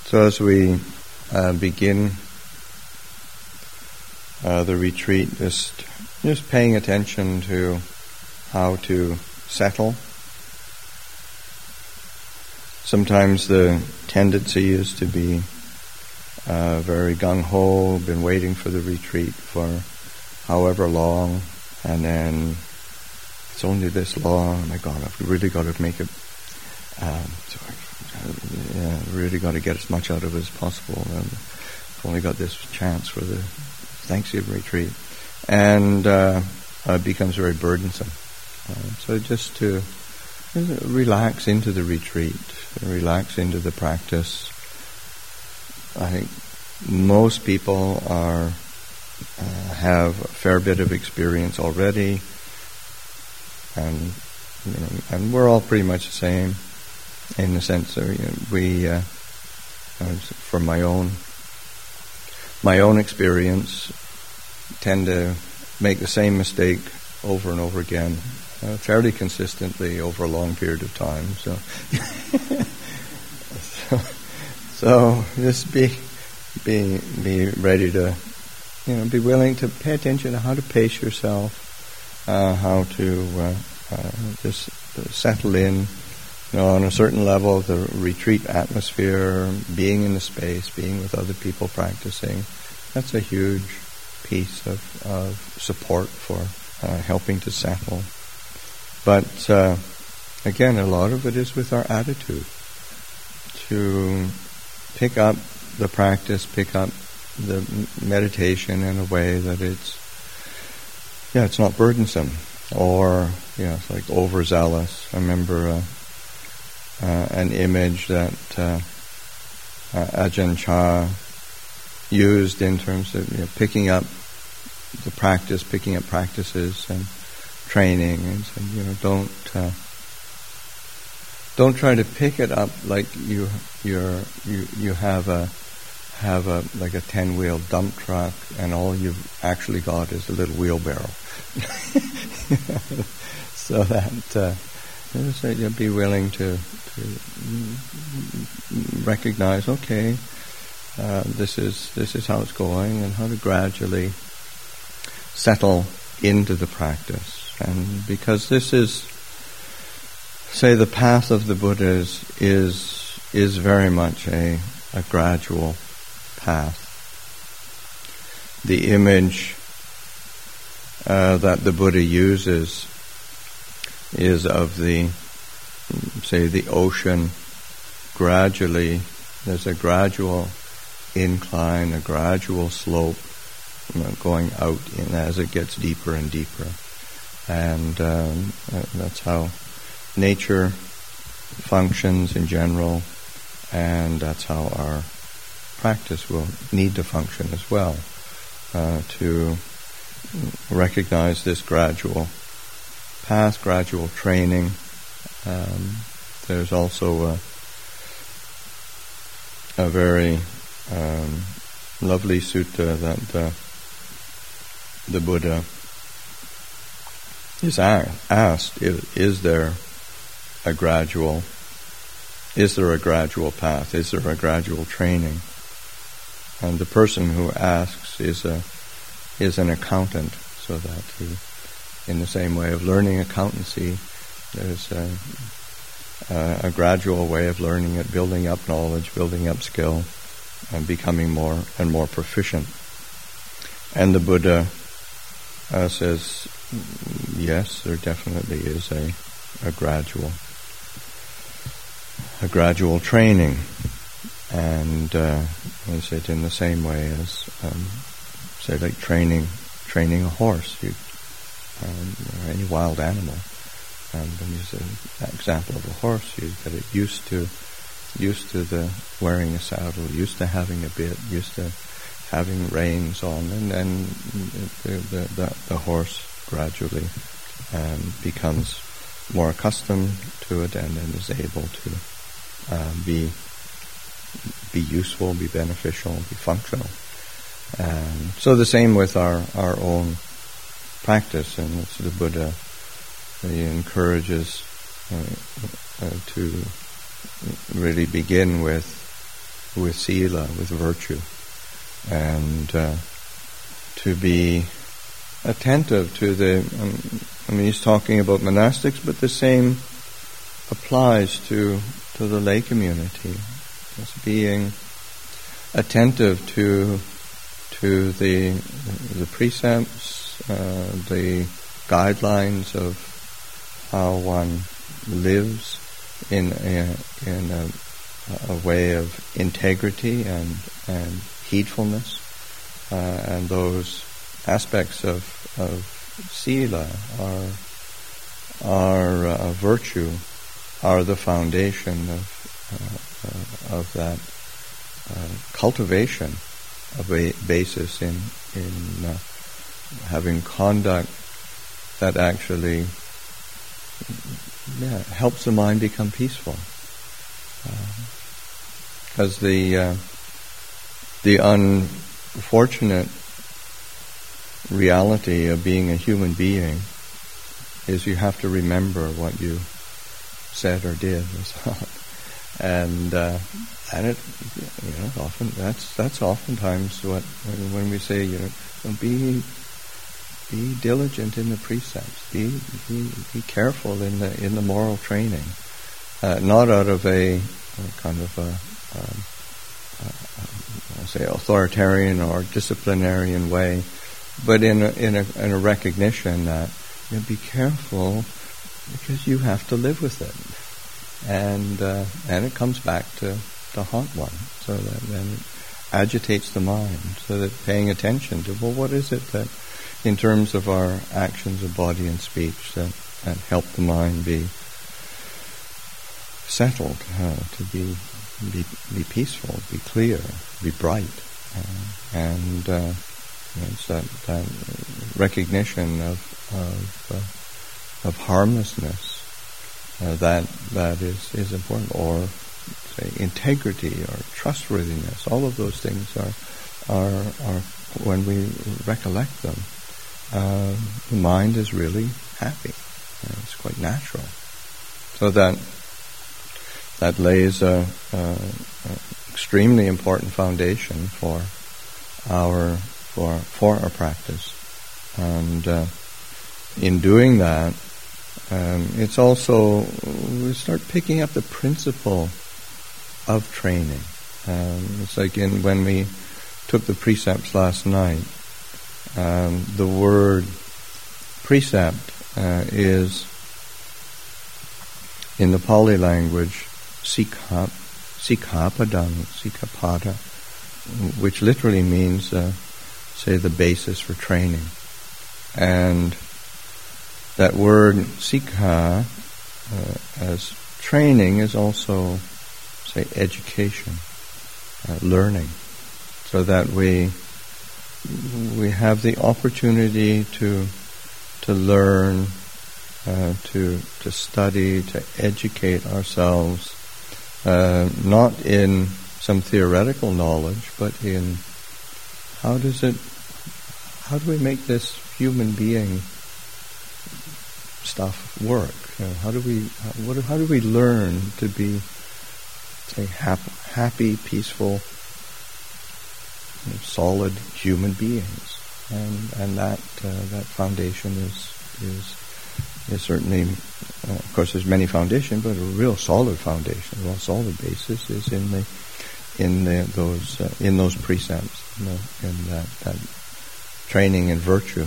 So as we begin the retreat, just paying attention to how to settle. Sometimes the tendency is to be very gung-ho, been waiting for the retreat for however long, and then it's only this long, oh my God, I've really got to make it, really got to get as much out of it as possible, and I've only got this chance for the Thanksgiving retreat, and it becomes very burdensome. So just to relax into the retreat, relax into the practice. I think most people have a fair bit of experience already, and we're all pretty much the same in the sense that from my own experience, tend to make the same mistake over and over again, fairly consistently over a long period of time. So just be ready to, be willing to pay attention to how to pace yourself, how to just settle in, on a certain level of the retreat atmosphere, being in the space, being with other people practicing. That's a huge piece of support for helping to settle. But again, a lot of it is with our attitude. To pick up the practice, pick up the meditation in a way that it's not burdensome or it's like overzealous. I remember an image that Ajahn Chah used in terms of picking up the practice, picking up practices and training, and said, don't try to pick it up like you have a like a 10-wheel dump truck, and all you've actually got is a little wheelbarrow. So that you'll be willing to recognize, okay, this is how it's going, and how to gradually settle into the practice. And because this is, say, the path of the Buddhas is very much a gradual path. The image that the Buddha uses is of the ocean. Gradually, there's a gradual incline, a gradual slope going out as it gets deeper and deeper. And that's how nature functions in general, and that's how our practice will need to function as well, to recognize this gradual path, gradual training. There's also a very lovely sutta that the Buddha is asked, is there a gradual path? Is there a gradual training? And the person who asks is an accountant, so that in the same way of learning accountancy, there's a gradual way of learning it, building up knowledge, building up skill, and becoming more and more proficient. And the Buddha says, yes, there definitely is a gradual training, and I said in the same way as say like training a horse, or any wild animal. When you use an example of a horse, you get it used to the wearing a saddle, used to having a bit, used to having reins on, and then the horse gradually becomes more accustomed to it, and then is able to be useful, be beneficial, be functional. So the same with our own practice, and it's the Buddha. He encourages to really begin with sila, with virtue, and to be attentive to he's talking about monastics, but the same applies to the lay community. Just being attentive to the precepts, the guidelines of how one lives in a way of integrity and heedfulness, and those aspects of sila are virtue, are the foundation of that cultivation of a basis in having conduct that actually helps the mind become peaceful. Because the unfortunate reality of being a human being is you have to remember what you said or did, and it, often that's oftentimes when we say, be diligent in the precepts, be careful in the moral training, not out of a kind of say authoritarian or disciplinarian way, but in a recognition that be careful because you have to live with it, and it comes back to haunt one, so that then it agitates the mind, so that paying attention to what is it that in terms of our actions of body and speech that help the mind be settled, to be peaceful, be clear, be bright, and it's that recognition of harmlessness that is important, or say integrity or trustworthiness. All of those things are when we recollect them, the mind is really happy. It's quite natural. So that lays a extremely important foundation for our practice, and in doing that, it's also we start picking up the principle of training. It's like when we took the precepts last night. The word precept is in the Pali language sikhapada, which literally means say the basis for training. And that word sikha as training is also say education, learning, so that we have the opportunity to learn, to study, to educate ourselves, not in some theoretical knowledge, but in how do we make this human being stuff work? How do we learn to be, say, happy, peaceful, solid human beings? And that foundation is certainly, of course, there's many foundations, but a real solid foundation, a real solid basis is in those precepts, in that training in virtue.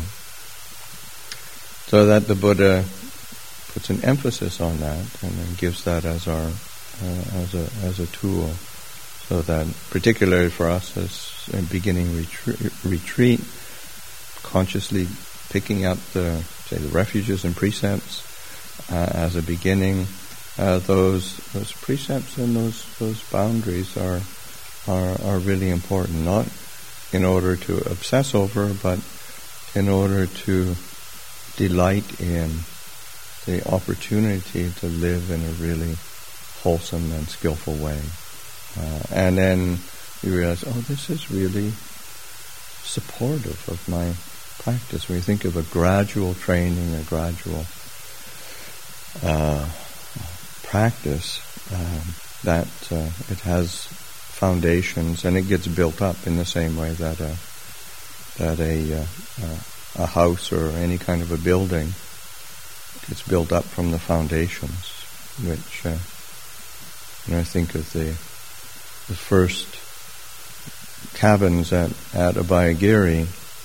So that the Buddha puts an emphasis on that, and then gives that as our as a tool, so that particularly for us as a beginning retreat, consciously picking up the refuges and precepts as a beginning, those precepts and those boundaries are really important, not in order to obsess over, but in order to delight in the opportunity to live in a really wholesome and skillful way. And then you realize, this is really supportive of my practice. When you think of a gradual training, a gradual practice, that it has foundations, and it gets built up in the same way that a house or any kind of a building gets built up from the foundations. Which I think of the first cabins at Abhayagiri.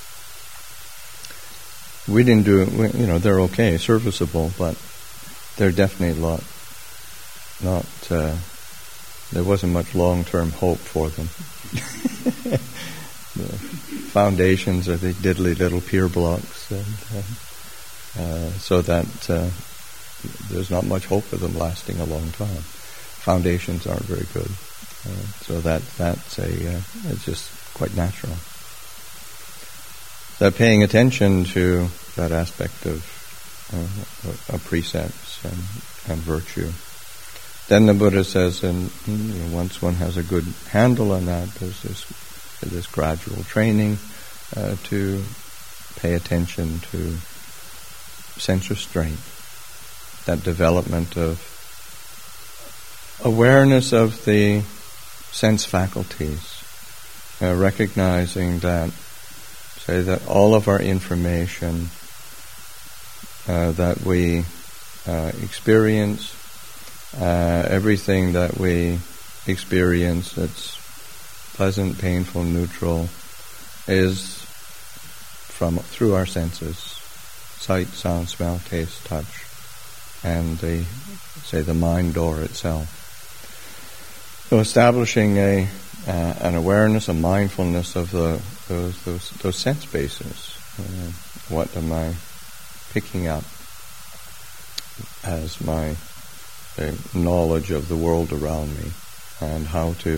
We didn't do it. They're okay, serviceable, but they're definitely not. There wasn't much long-term hope for them. The foundations are the diddly little pier blocks, and so that there's not much hope of them lasting a long time. Foundations aren't very good, so that's it's just quite natural. That paying attention to that aspect of precepts and virtue. Then the Buddha says, and once one has a good handle on that, there's this gradual training to pay attention to sense restraint, that development of awareness of the sense faculties, recognizing that, say, that all of our information that we experience, everything that we experience that's pleasant, painful, neutral, is through our senses: sight, sound, smell, taste, touch, and the mind door itself. So establishing an awareness, a mindfulness of those sense bases. What am I picking up as my knowledge of the world around me, and how to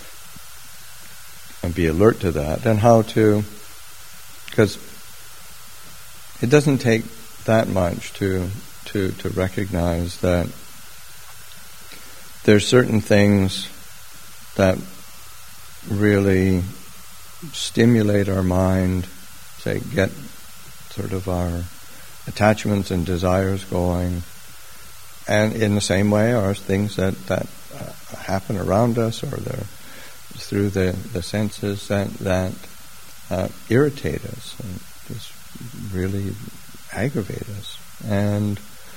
be alert to that, and how to, because it doesn't take that much to recognize that there's certain things that really stimulate our mind, say, get sort of our attachments and desires going, and in the same way are things that happen around us, or they're through the senses that irritate us and just really aggravate us, and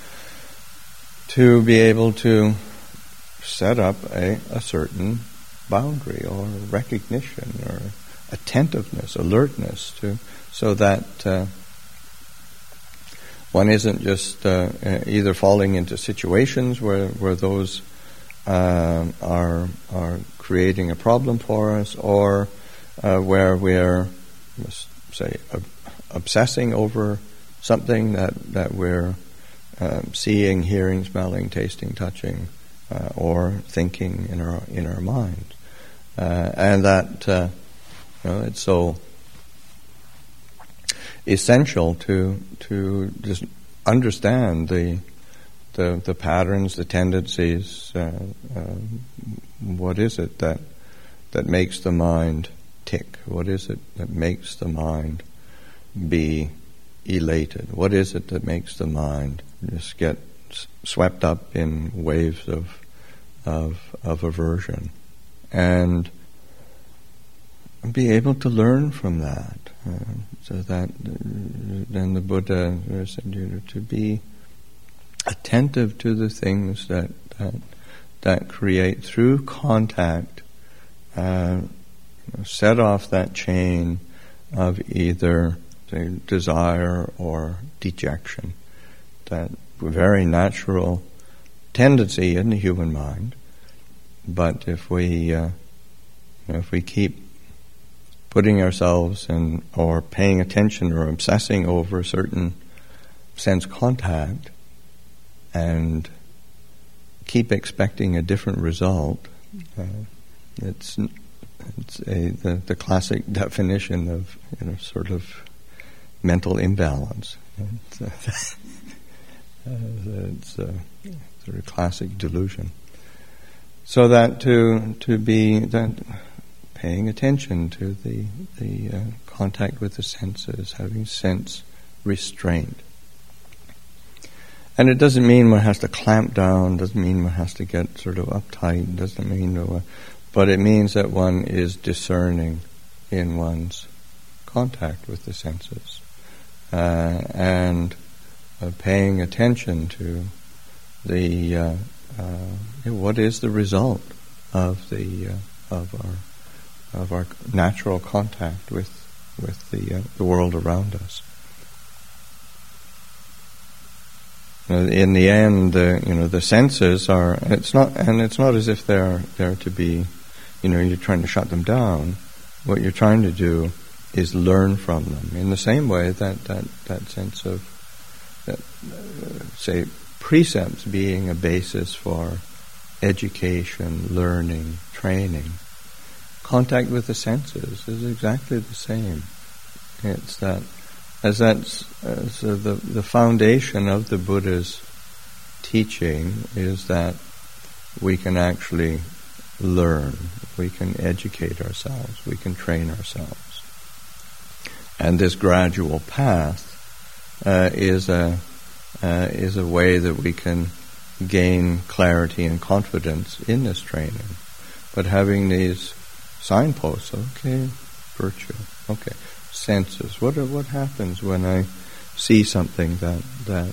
to be able to set up a certain boundary or recognition or attentiveness, alertness, so that one isn't just either falling into situations where those are creating a problem for us, or where we're, say, obsessing over something that we're seeing, hearing, smelling, tasting, touching, or thinking in our mind, and that it's so essential to just understand the patterns, the tendencies. What is it that makes the mind tick? What is it that makes the mind be elated? What is it that makes the mind just get swept up in waves of aversion, and be able to learn from that, so that then the Buddha said to be attentive to the things that create through contact, set off that chain of either, say, desire or dejection, that very natural tendency in the human mind. But if we keep putting ourselves in, or paying attention or obsessing over a certain sense contact, and keep expecting a different result, it's the classic definition of sort of mental imbalance. It's a sort of classic delusion. So that to be that paying attention to the contact with the senses, having sense restraint. And it doesn't mean one has to clamp down, doesn't mean one has to get sort of uptight, doesn't mean but it means that one is discerning in one's contact with the senses, and paying attention to the what is the result of our natural contact with the world around us. In the end, the senses are. It's not as if they're to be, you're trying to shut them down. What you're trying to do is learn from them. In the same way that sense of say precepts being a basis for education, learning, training. Contact with the senses is exactly the same. It's that. So the foundation of the Buddha's teaching is that we can actually learn, we can educate ourselves, we can train ourselves. And this gradual path is a way that we can gain clarity and confidence in this training. But having these signposts, okay, virtue, okay. Senses. What happens when I see something that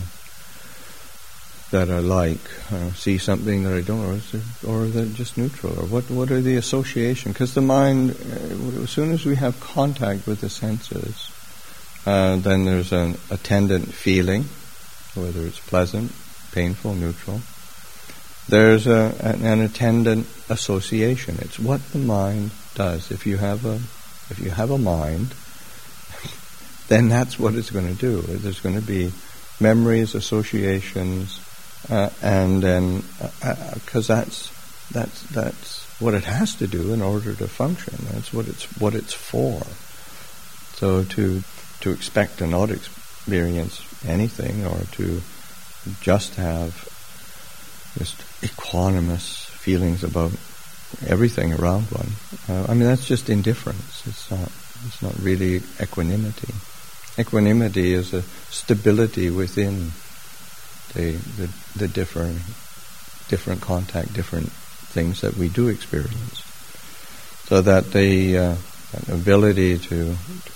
I like, see something that I don't, or that just neutral, or what are the association? Because the mind, as soon as we have contact with the senses, then there's an attendant feeling, whether it's pleasant, painful, neutral. There's an attendant association. It's what the mind does. If you have a mind, then that's what it's going to do. There's going to be memories, associations, and then because that's what it has to do in order to function. That's what it's for. So to expect to not experience anything, or to just have just equanimous feelings about everything around one. That's just indifference. It's not really equanimity. Equanimity is a stability within the different contact, different things that we do experience. So that the ability to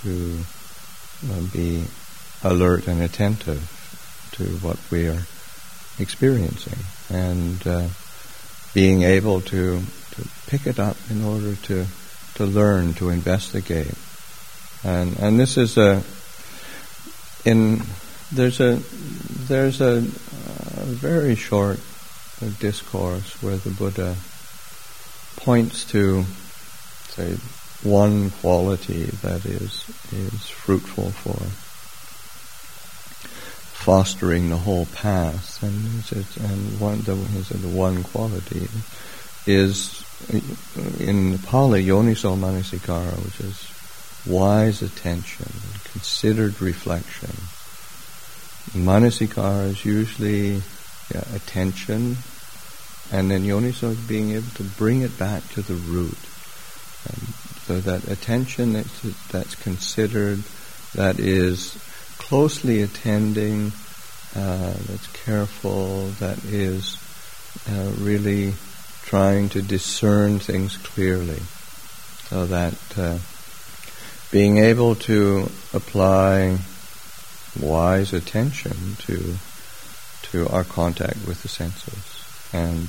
be alert and attentive to what we are experiencing, and being able to pick it up in order to learn, to investigate. And this is there's a very short discourse where the Buddha points to, say, one quality that is fruitful for fostering the whole path, the one quality is in Pali yoniso manasikara, which is wise attention, considered reflection. Manasikara is usually attention, and then yoniso is being able to bring it back to the root. So that attention that's considered, that is closely attending, that's careful, that is really trying to discern things clearly. So that being able to apply wise attention to our contact with the senses, and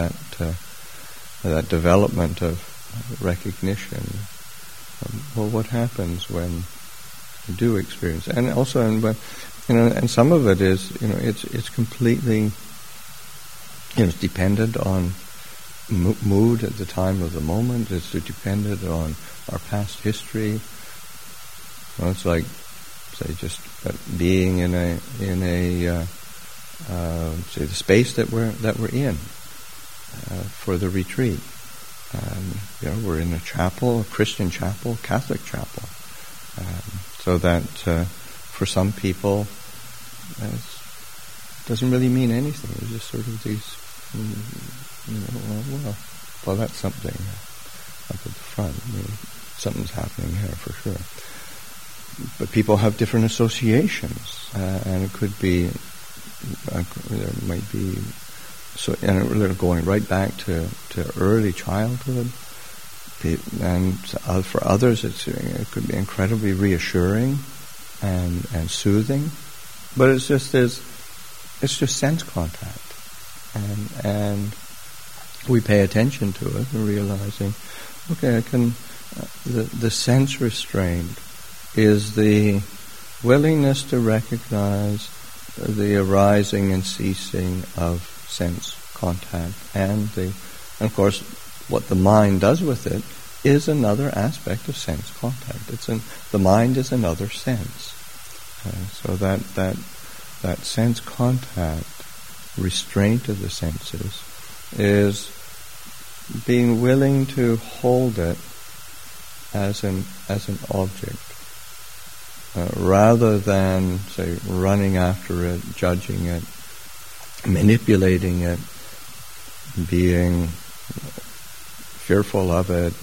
that development of recognition. What happens when you do experience, and also, and some of it is, it's completely, it's dependent on mood at the time of the moment. It's dependent on our past history. It's like, say, just being in a say the space that we're in for the retreat. We're in a chapel, a Christian chapel, Catholic chapel. So that for some people, it doesn't really mean anything. It's just sort of these, well, that's something up at the front. Something's happening here for sure. But people have different associations, and it could be, there might be So, and going right back to early childhood, and for others, it could be incredibly reassuring and soothing, but it's just sense contact, and we pay attention to it and realizing, okay, I can. The sense restraint is the willingness to recognize the arising and ceasing of sense contact, and of course, what the mind does with it is another aspect of sense contact. The mind is another sense. So that sense contact, restraint of the senses, is being willing to hold it as an object, rather than, say, running after it, judging it, manipulating it, being fearful of it.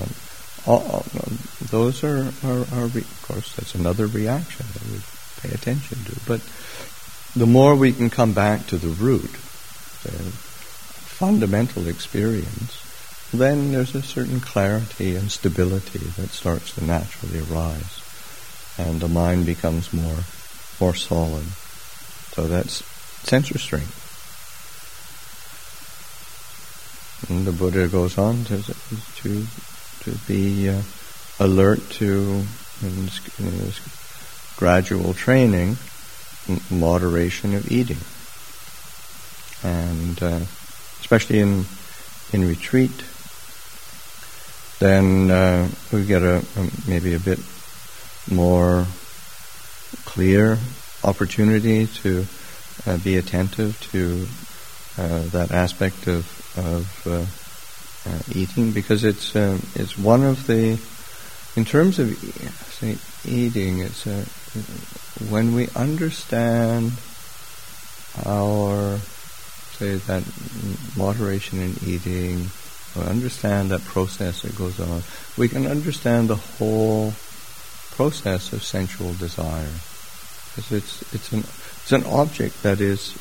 Those are of course, that's another reaction that we pay attention to. But the more we can come back to the root, the fundamental experience, then there's a certain clarity and stability that starts to naturally arise, and the mind becomes more solid. So that's sense restraint. And the Buddha goes on to be alert to, in this gradual training, moderation of eating, and especially in retreat, then we get maybe a bit more clear opportunity to be attentive to that aspect of eating, because it's one of the, in terms of say eating, it's when we understand our, say, that moderation in eating, or understand that process that goes on, we can understand the whole process of sensual desire, because it's an object that is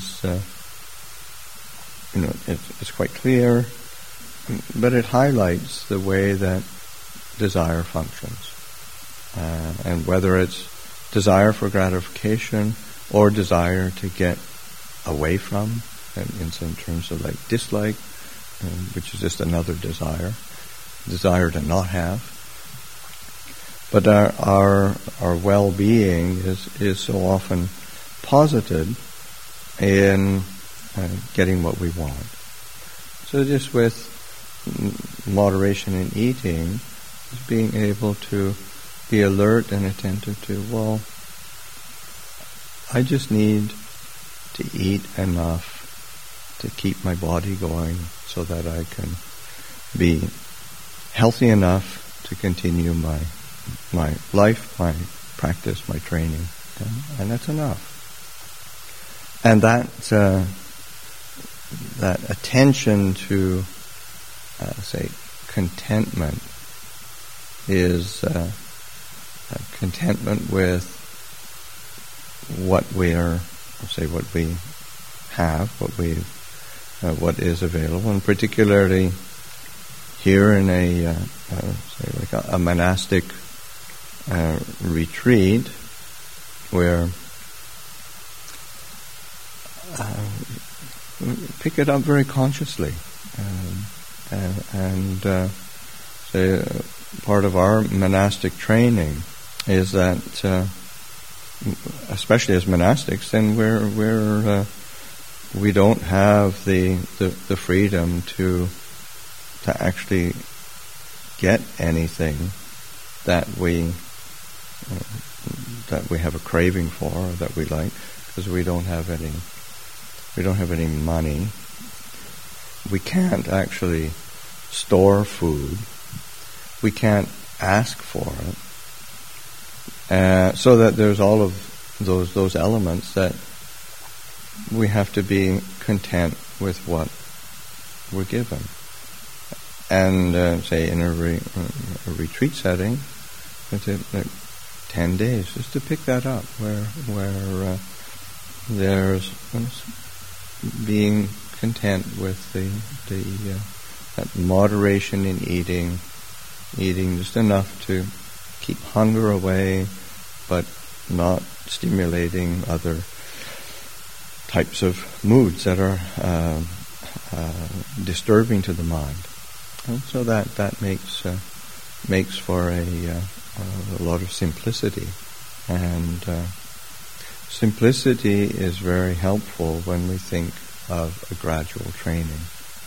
it's quite clear, but it highlights the way that desire functions, and whether it's desire for gratification or desire to get away from, and in some terms of like dislike, which is just another desire to not have. But our well-being is so often posited in getting what we want. So just with moderation in eating, is being able to be alert and attentive to, well, I just need to eat enough to keep my body going so that I can be healthy enough to continue my life, my practice, my training, and that's enough. And that attention to, say, contentment is contentment with what we have, what is available, and particularly here in a say like a monastic retreat, where pick it up very consciously, and say part of our monastic training is that, especially as monastics, then we don't have the freedom to actually get anything that we have a craving for, or that we like, because we don't have any money. We can't actually store food. We can't ask for it. So that there's all of those elements that we have to be content with what we're given. And say in a retreat setting, it's like 10 days, just to pick that up, where there's being content with that moderation in eating just enough to keep hunger away, but not stimulating other types of moods that are disturbing to the mind. And so that makes for a lot of simplicity, and simplicity is very helpful when we think of a gradual training.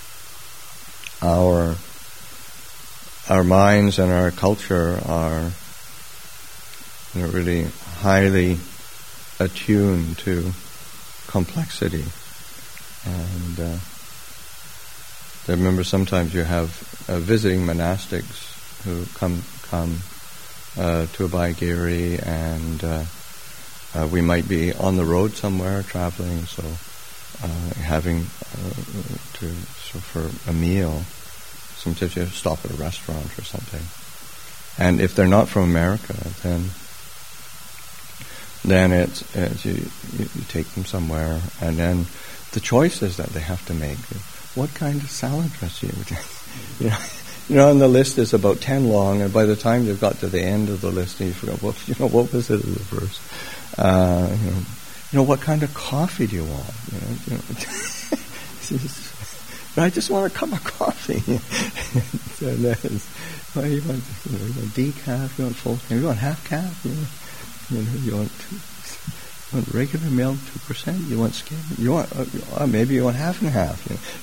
Our minds and our culture are really highly attuned to complexity, and I remember sometimes you have visiting monastics who come to Abhayagiri, and we might be on the road somewhere traveling, so having for a meal, sometimes you have to stop at a restaurant or something. And if they're not from America, then it's you take them somewhere, and then the choices that they have to make. What kind of salad dressing? And the list is about 10 long, and by the time you've got to the end of the list, and you forgot what was it in the verse? What kind of coffee do you want? I just want a cup of coffee. So you want decaf? You want full? You want half calf? You want regular milk, 2%. You want skim? You want maybe you want half and half.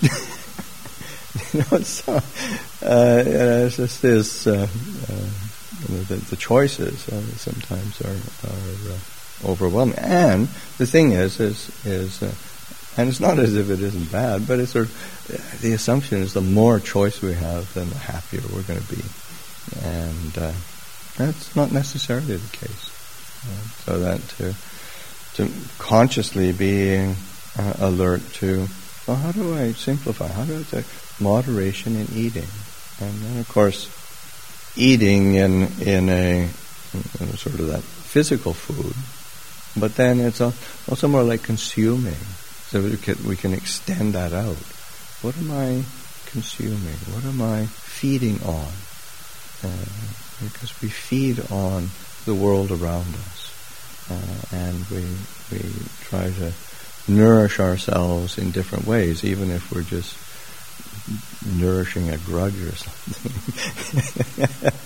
So it's just this. The choices sometimes are overwhelming. And the thing is, and it's not as if it isn't bad, but it's the assumption is the more choice we have, then the happier we're going to be, and that's not necessarily the case. So that to consciously being alert to, well, how do I simplify? How do I say moderation in eating? And then, of course, eating in a sort of that physical food, but then it's also more like consuming. So we can extend that out. What am I consuming? What am I feeding on? Because we feed on the world around us, and we try to nourish ourselves in different ways, even if we're just nourishing a grudge or something.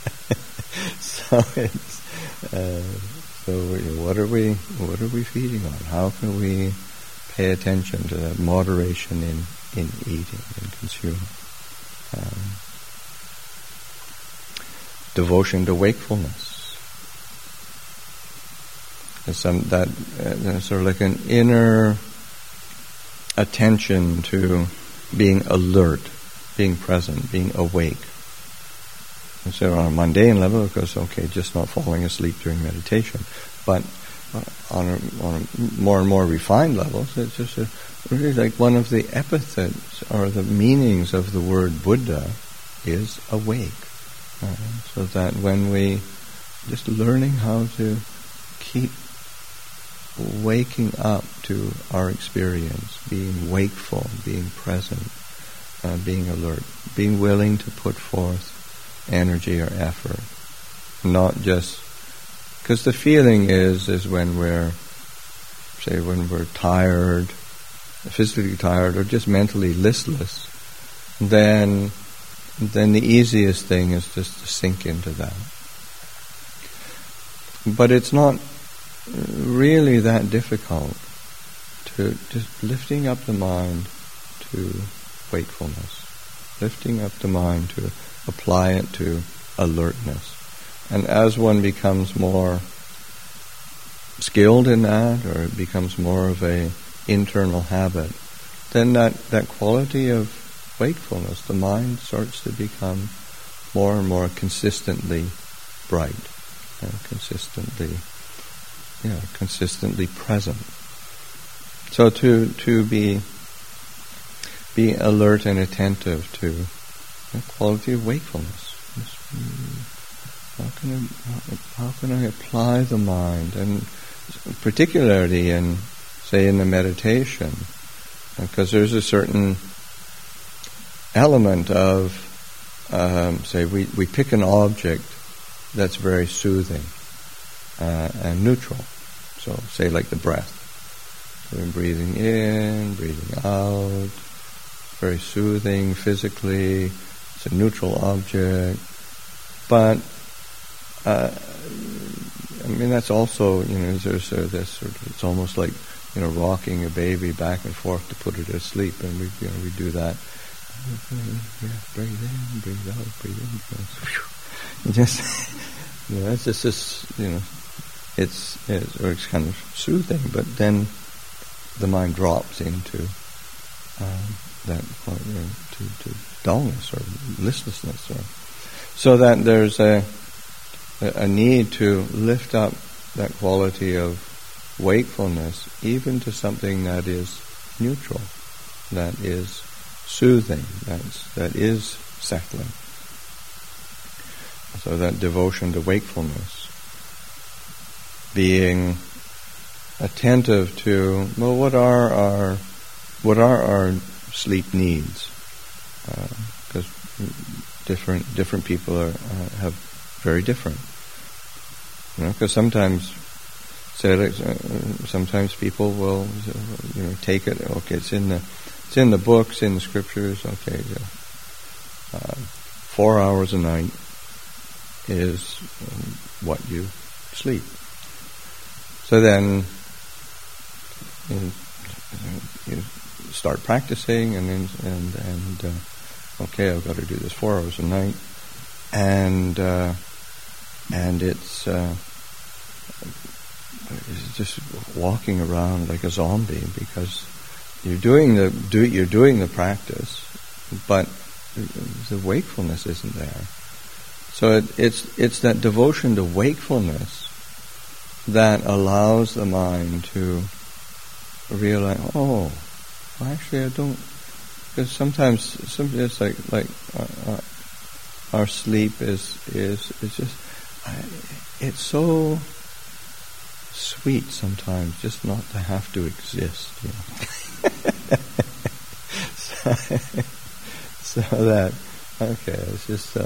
What are we feeding on? How can we pay attention to that moderation in eating and consuming? Devotion to wakefulness. It's sort of like an inner attention to being alert, being present, being awake. And so on a mundane level, of course, just not falling asleep during meditation. But on a more and more refined levels, it's just really like one of the epithets or the meanings of the word Buddha is awake. So that when we just learning how to keep waking up to our experience, being wakeful, being present, being alert, being willing to put forth energy or effort, not just because the feeling is when we're tired, physically tired, or just mentally listless, then the easiest thing is just to sink into that. But it's not really that difficult to just lifting up the mind to wakefulness, lifting up the mind to apply it to alertness. And as one becomes more skilled in that, or it becomes more of a internal habit, then that quality of wakefulness, the mind starts to become more and more consistently bright, consistently present. So to be alert and attentive to the quality of wakefulness. How can I apply the mind, and particularly in the meditation, Because there's a certain element of, say, we pick an object that's very soothing and neutral. So, say, like the breath. So we're breathing in, breathing out. Very soothing physically. It's a neutral object. But, that's also, there's this sort of, it's almost like, rocking a baby back and forth to put it to sleep, and we do that. Yeah, breathe in, breathe out, breathe in. It's just this, it's kind of soothing, but then the mind drops into that to dullness or listlessness, so that there's a need to lift up that quality of wakefulness even to something that is neutral, that is soothing, that is settling. So that devotion to wakefulness, being attentive to, well, what are our sleep needs? Because different people have very different. Because sometimes people will, take it. Okay, it's in the books, in the scriptures. Okay, 4 hours a night is what you sleep. So then you start practicing, and okay, I've got to do this 4 hours a night, and it's just walking around like a zombie, because you're doing the practice, but the wakefulness isn't there. So it's that devotion to wakefulness that allows the mind to realize, actually I don't, because sometimes it's like our sleep is just, it's so sweet sometimes just not to have to exist, so that, okay, it's just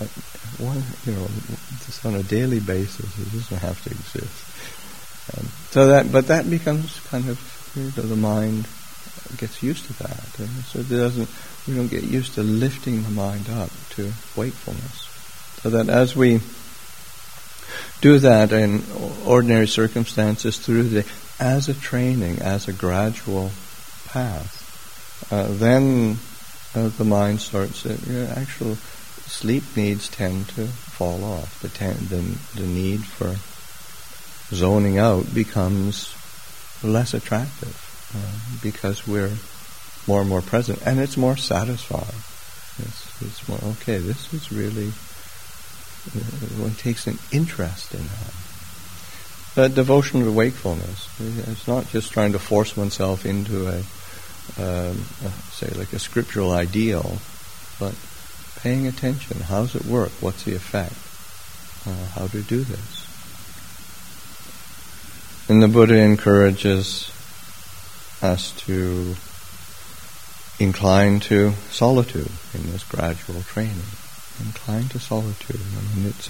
just on a daily basis, it doesn't have to exist. But that becomes kind of, the mind gets used to that. So we don't get used to lifting the mind up to wakefulness. So that as we do that in ordinary circumstances through the day, as a training, as a gradual path, then the mind starts, actual sleep needs tend to fall off. The need for zoning out becomes less attractive because we're more and more present, and it's more satisfying. It's more, okay, this is really, one takes an interest in that. But devotion to wakefulness, it's not just trying to force oneself into say like a scriptural ideal, but paying attention. How's it work? What's the effect? How to do this? And the Buddha encourages us to incline to solitude in this gradual training. Incline to solitude. It's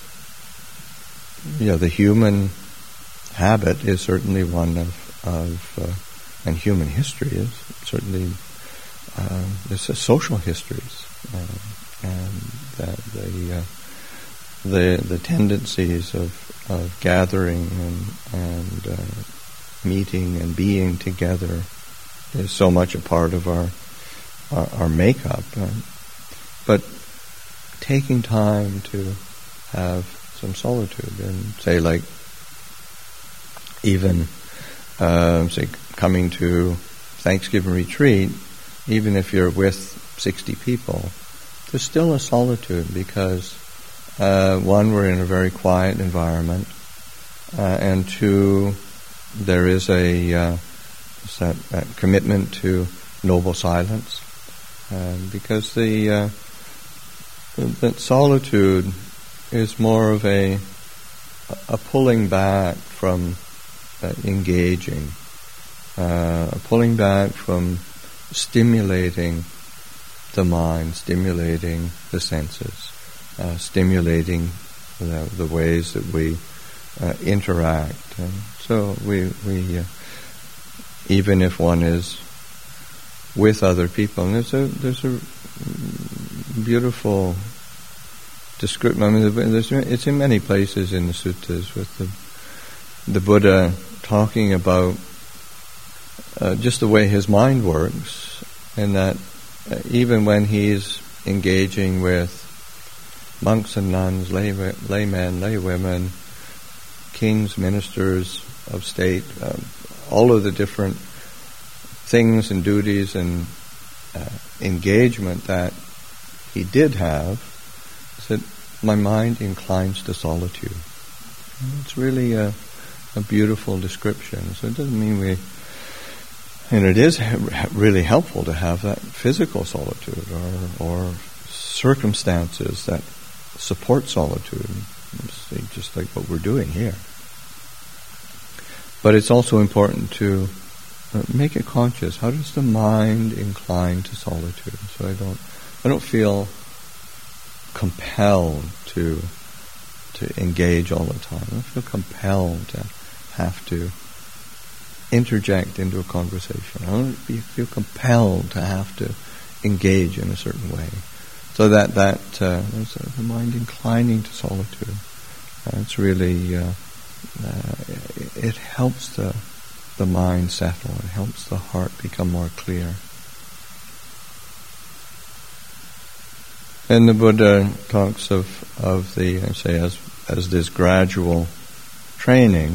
the human habit is certainly one of and human history is certainly there's social histories, and the tendencies of gathering and meeting and being together is so much a part of our makeup. But taking time to have some solitude, and say like even say coming to Thanksgiving retreat, even if you're with 60 people, there's still a solitude because one, we're in a very quiet environment, and two, there is that commitment to noble silence, because that solitude is more of a pulling back from engaging, pulling back from stimulating the mind, stimulating the senses, stimulating the ways that we interact. And so we even if one is with other people, and there's a beautiful description. I mean, it's in many places in the suttas with the Buddha talking about just the way his mind works, and that even when he's engaging with monks and nuns, laymen, laywomen, kings, ministers of state, all of the different things and duties and engagement that he did have, said, my mind inclines to solitude. And it's really a beautiful description. So it doesn't mean and it is really helpful to have that physical solitude or circumstances that support solitude, just like what we're doing here. But it's also important to make it conscious. How does the mind incline to solitude? So I don't feel compelled to engage all the time. I don't feel compelled to have to interject into a conversation. I don't feel compelled to have to engage in a certain way. So that's the mind inclining to solitude. It's really it helps the mind settle. It helps the heart become more clear. And the Buddha talks of the as this gradual training,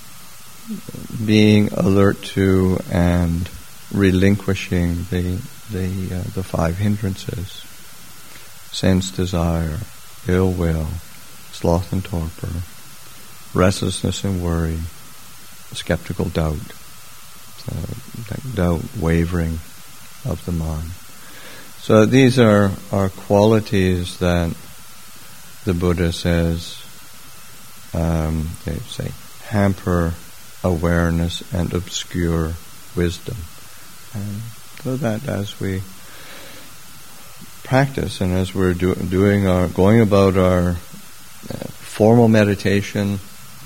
being alert to and relinquishing the five hindrances: sense desire, ill will, sloth and torpor, restlessness and worry, skeptical doubt, that doubt, wavering of the mind. So these are qualities that the Buddha says they say hamper awareness and obscure wisdom. And so that as we practice and as we're going about our formal meditation,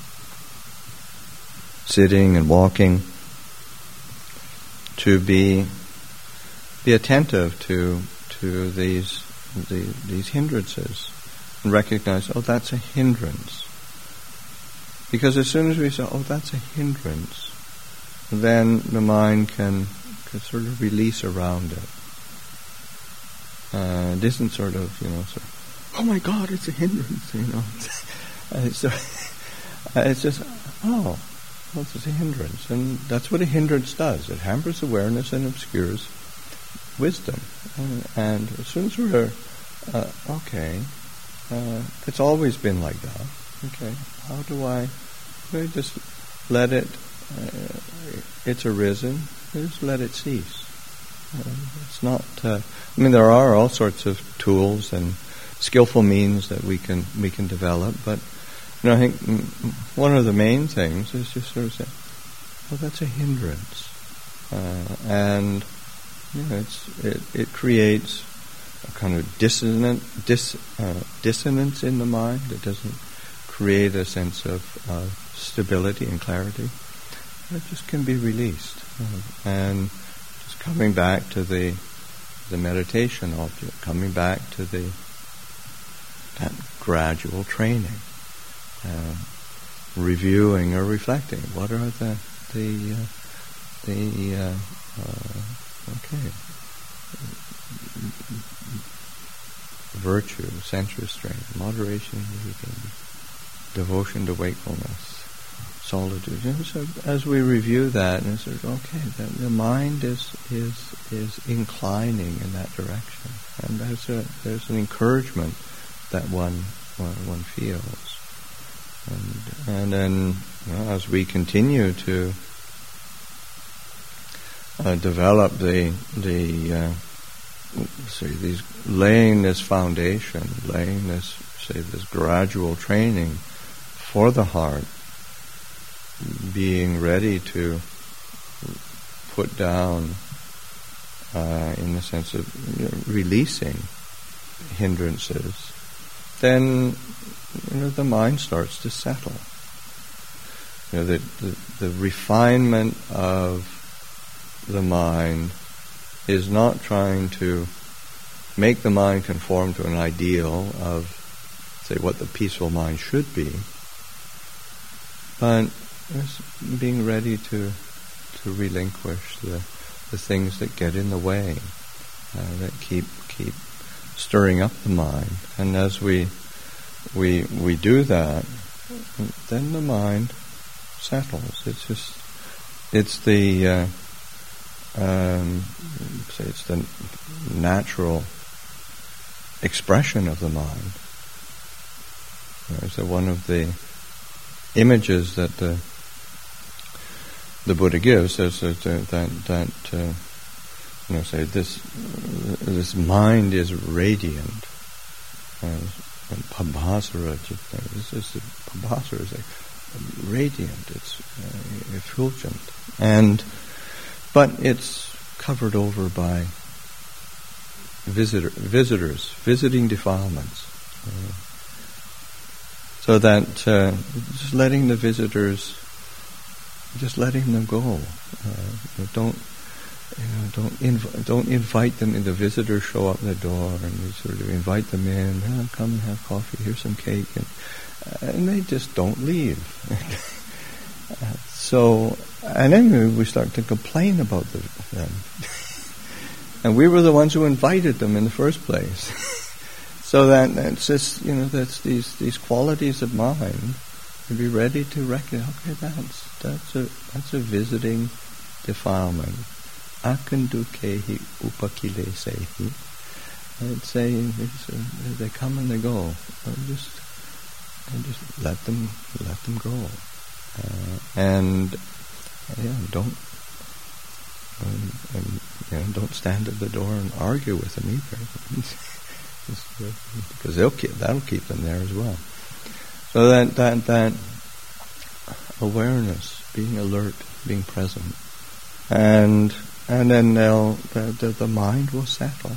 sitting and walking, to be attentive to these hindrances and recognize, that's a hindrance. Because as soon as we say, that's a hindrance, then the mind can sort of release around it. It isn't sort of, oh my God, it's a hindrance, it's just, this is a hindrance. And that's what a hindrance does. It hampers awareness and obscures wisdom. And as soon as we're, it's always been like that. Okay, how do I just let it, it's arisen, just let it cease. It's not, there are all sorts of tools and skillful means that we can develop, but I think one of the main things is just sort of say, that's a hindrance. And it creates a kind of dissonance in the mind. It doesn't create a sense of stability and clarity. It just can be released. And just coming back to the meditation object, coming back to that gradual training, reviewing or reflecting. What are the virtue, sense restraint, moderation, devotion to wakefulness, solitude. So as we review that, and it's the mind is inclining in that direction, and there's an encouragement that one feels, and then as we continue to develop laying this foundation, this gradual training for the heart, being ready to put down in the sense of releasing hindrances, then the mind starts to settle. The refinement of the mind is not trying to make the mind conform to an ideal of, say, what the peaceful mind should be, but being ready to relinquish the things that get in the way, that keep stirring up the mind. And as we do that, then the mind settles. It's the natural expression of the mind. So one of the images that the Buddha gives is that say this mind is radiant. Pabhasara, Pabhasara is radiant. It's effulgent, but it's covered over by visitors, visiting defilements. So that just letting the visitors, just letting them go. Don't invite them in. The visitors show up at the door, and you sort of invite them in. Come and have coffee. Here's some cake, and they just don't leave. And then we start to complain about them. And we were the ones who invited them in the first place. So that's just, that's these qualities of mind, to be ready to recognize, okay, that's a visiting defilement. Akandukehi upakilesehi. It's saying they come and they go. Just let them go. Don't stand at the door and argue with them either. Because that'll keep them there as well. So that awareness, being alert, being present, and then the mind will settle.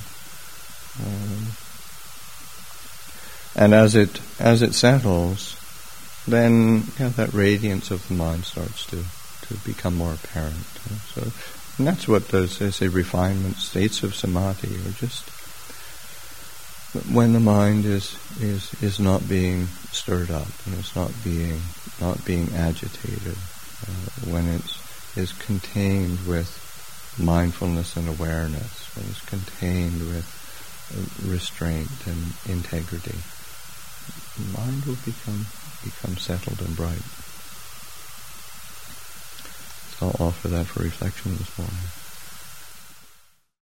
And as it settles, then that radiance of the mind starts to become more apparent. And that's what those, say, refinement states of samadhi are, just when the mind is not being stirred up, and it's not being agitated, when it is contained with mindfulness and awareness, when it's contained with restraint and integrity, the mind will become settled and bright. So I'll offer that for reflection this morning.